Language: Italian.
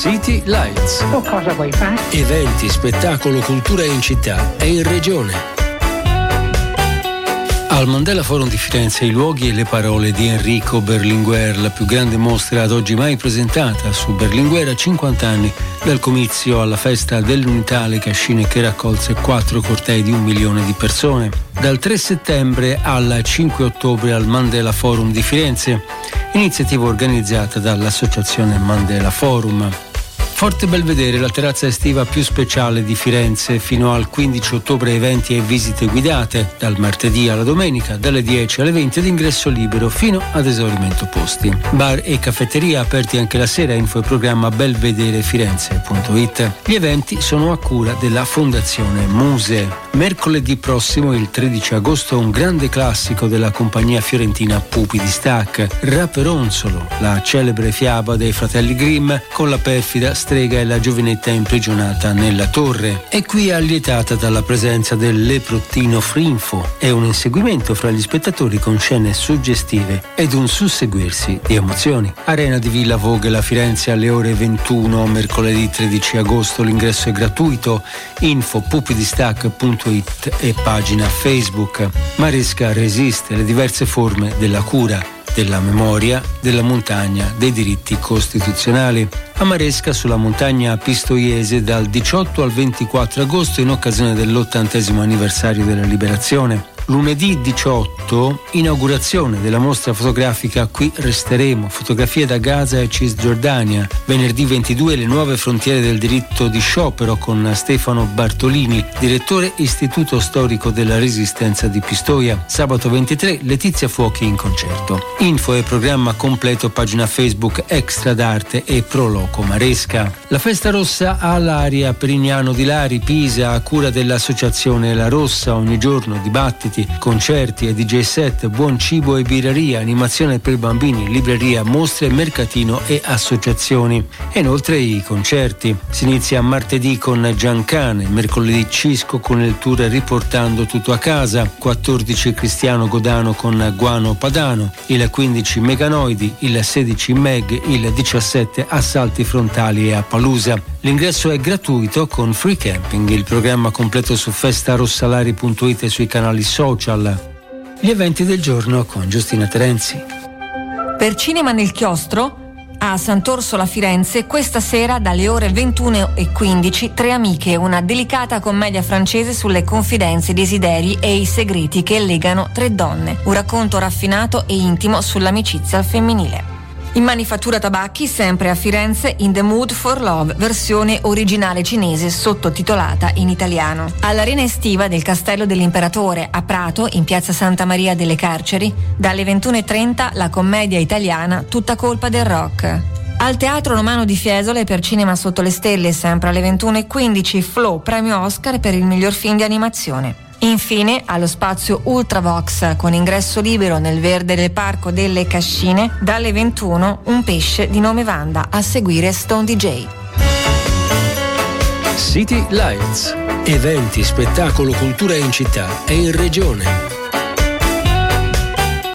City Lights. O cosa vuoi fare? Eventi, spettacolo, cultura in città e in regione. Al Mandela Forum di Firenze i luoghi e le parole di Enrico Berlinguer, la più grande mostra ad oggi mai presentata su Berlinguer a 50 anni dal comizio alla festa dell'Unità alle Cascine, che raccolse 4 cortei di 1 milione di persone. Dal 3 settembre al 5 ottobre al Mandela Forum di Firenze, iniziativa organizzata dall'Associazione Mandela Forum. Forte Belvedere, la terrazza estiva più speciale di Firenze, fino al 15 ottobre eventi e visite guidate, dal martedì alla domenica, dalle 10 alle 20 ad ingresso libero fino ad esaurimento posti. Bar e caffetteria aperti anche la sera, info e programma belvederefirenze.it. Gli eventi sono a cura della Fondazione Muse. Mercoledì prossimo, il 13 agosto, un grande classico della compagnia fiorentina Pupi di Stac, Raperonzolo, la celebre fiaba dei fratelli Grimm con la perfida strega e la giovinetta imprigionata nella torre. È qui allietata dalla presenza del leprottino Frinfo e un inseguimento fra gli spettatori con scene suggestive ed un susseguirsi di emozioni. Arena di Villa Vogel a Firenze alle ore 21, mercoledì 13 agosto, l'ingresso è gratuito, info pupidistac.it e pagina Facebook. Maresca resiste le diverse forme della cura, della memoria, della montagna, dei diritti costituzionali. A Maresca, sulla montagna pistoiese, dal 18 al 24 agosto in occasione dell'80° anniversario della liberazione. Lunedì 18, inaugurazione della mostra fotografica Qui resteremo, fotografie da Gaza e Cisgiordania. Venerdì 22, le nuove frontiere del diritto di sciopero con Stefano Bartolini, direttore Istituto Storico della Resistenza di Pistoia. Sabato 23, Letizia Fuochi in concerto. Info e programma completo, pagina Facebook Extra d'Arte e Proloco Maresca. La Festa Rossa all'Aria Perignano di Lari, Pisa, a cura dell'associazione La Rossa. Ogni giorno dibattiti, concerti e DJ set, buon cibo e birreria, animazione per bambini, libreria, mostre, mercatino e associazioni. E inoltre i concerti. Si inizia martedì con Giancane, mercoledì Cisco con il tour Riportando tutto a casa, 14 Cristiano Godano con Guano Padano, il 15 Meganoidi, il 16 Meg, il 17 Assalti Frontali e Appaloosa. L'ingresso è gratuito con free camping. Il programma completo su festarossalari.it e sui canali social. Gli eventi del giorno con Giustina Terenzi. Per Cinema nel Chiostro, a Sant'Orsola Firenze, questa sera dalle ore 21:15, Tre amiche, una delicata commedia francese sulle confidenze, i desideri e i segreti che legano tre donne. Un racconto raffinato e intimo sull'amicizia al femminile. In Manifattura Tabacchi, sempre a Firenze, In the Mood for Love, versione originale cinese sottotitolata in italiano. All'arena estiva del Castello dell'Imperatore a Prato, in piazza Santa Maria delle Carceri, dalle 21:30 la commedia italiana Tutta colpa del rock. Al Teatro Romano di Fiesole, per Cinema sotto le stelle, sempre alle 21:15, Flow, premio Oscar per il miglior film di animazione. Infine, allo spazio Ultravox, con ingresso libero nel verde del Parco delle Cascine, dalle 21, Un pesce di nome Wanda, a seguire Stone DJ. City Lights. Eventi, spettacolo, cultura in città e in regione.